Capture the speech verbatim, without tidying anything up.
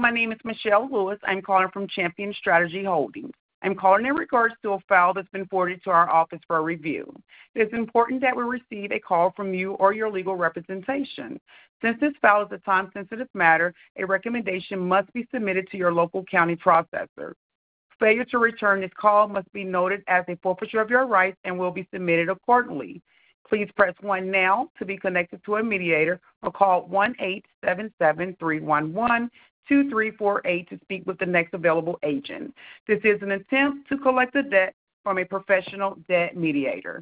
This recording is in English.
my name is Michelle Lewis. I'm calling from Champion Strategy Holdings. I'm calling in regards to a file that's been forwarded to our office for a review. It's important that we receive a call from you or your legal representation. Since this file is a time-sensitive matter, a recommendation must be submitted to your local county processor. Failure to return this call must be noted as a forfeiture of your rights and will be submitted accordingly. Please press one now to be connected to a mediator or call one eight seven seven, three one one, two three four eight to speak with the next available agent. This is an attempt to collect a debt from a professional debt mediator.